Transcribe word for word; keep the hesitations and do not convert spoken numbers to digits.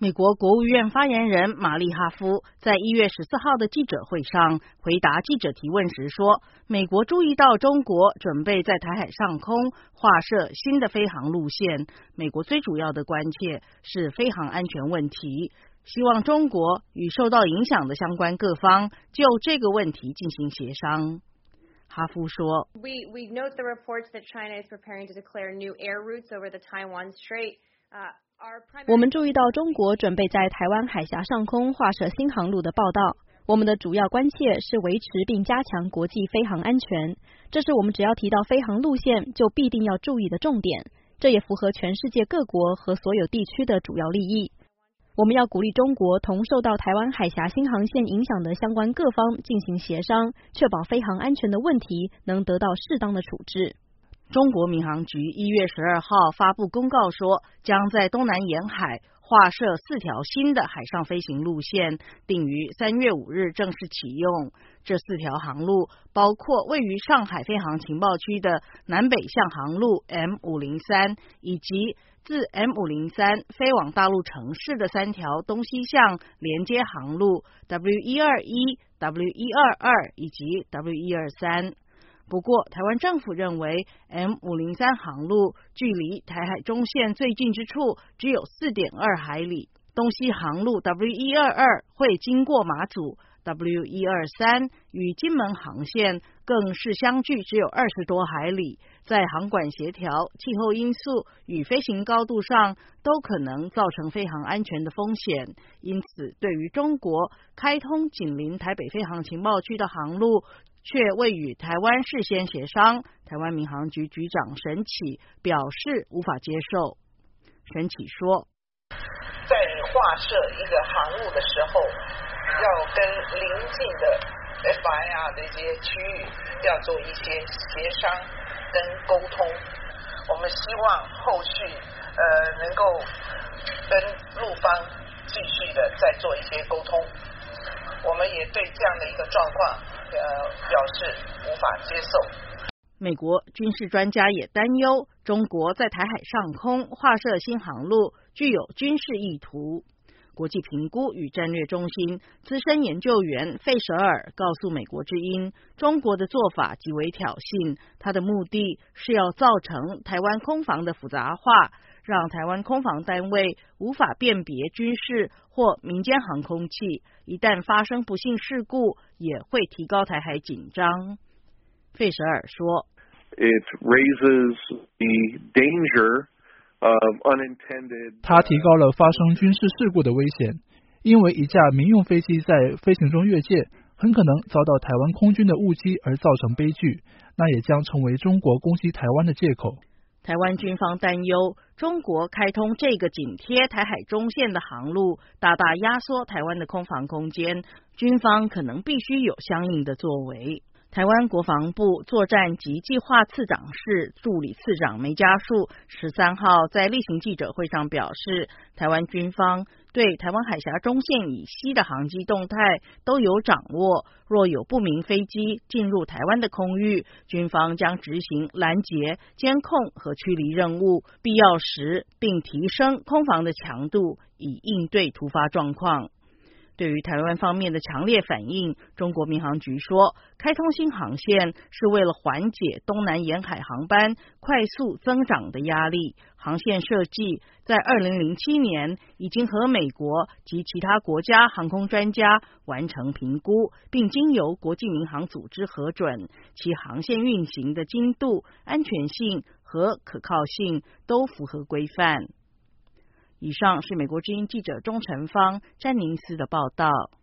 美国国务院发言人玛丽哈夫在一月十四号的记者会上回答记者提问时说，美国注意到中国准备在台海上空划设新的飞航路线，美国最主要的关切是飞航安全问题，希望中国与受到影响的相关各方就这个问题进行协商。哈夫说 We, we note the reports that China is preparing to declare new air routes over the Taiwan Strait. Uh, 我们注意到中国准备在台湾海峡上空划设新航路的报道，我们的主要关切是维持并加强国际飞航安全，这是我们只要提到飞航路线就必定要注意的重点，这也符合全世界各国和所有地区的主要利益。我们要鼓励中国同受到台湾海峡新航线影响的相关各方进行协商，确保飞航安全的问题能得到适当的处置。 中国民航局一月十二号发布公告说，将在东南沿海划设四条新的海上飞行路线，并于三月五日正式启用。这四条航路包括位于上海飞航情报区的南北向航路 M 五零三， 以及自 M 五零三 飞往大陆城市的三条东西向连接航路 W 一二一、W 一二二 以及 W 一二三。不过，台湾政府认为 M 五零三 航路距离台海中线最近之处只有 四点二海里，东西航路 W 一二二 会经过马祖， W 一二三 与金门航线更是相距只有二十多海里，在航管协调、气候因素与飞行高度上都可能造成飞航安全的风险。因此，对于中国开通紧邻台北飞航情报区的航路却未与台湾事先协商，台湾民航局局长沈启表示无法接受。沈启说， 在你划设一个航路的时候，要跟邻近的 F I R 的一些区域要做一些协商跟沟通。我们希望后续呃能够跟陆方继续的再做一些沟通。我们也对这样的一个状况呃表示无法接受。 美国军事专家也担忧，中国在台海上空划设新航路具有军事意图。国际评估与战略中心资深研究员费舍尔告诉美国之音，中国的做法极为挑衅，他的目的是要造成台湾空防的复杂化，让台湾空防单位无法辨别军事或民间航空器，一旦发生不幸事故，也会提高台海紧张。费舍尔说 It raises the danger of unintended 它提高了发生军事事故的危险，因为一架民用飞机在飞行中越界，很可能遭到台湾空军的误击而造成悲剧，那也将成为中国攻击台湾的借口。 台湾军方担忧，中国开通这个紧贴台海中线的航路，大大压缩台湾的空防空间，军方可能必须有相应的作为。台湾国防部作战及计划次长室助理次长梅家树十三号在例行记者会上表示，台湾军方对台湾海峡中线以西的航机动态都有掌握，若有不明飞机进入台湾的空域，军方将执行拦截、监控和驱离任务，必要时并提升空防的强度，以应对突发状况。对于台湾方面的强烈反应，中国民航局说，开通新航线是为了缓解东南沿海航班快速增长的压力。航线设计在二零零七年已经和美国及其他国家航空专家完成评估，并经由国际民航组织核准，其航线运行的精度、安全性和可靠性都符合规范。以上是美国之音记者钟成芳、詹宁斯的报道。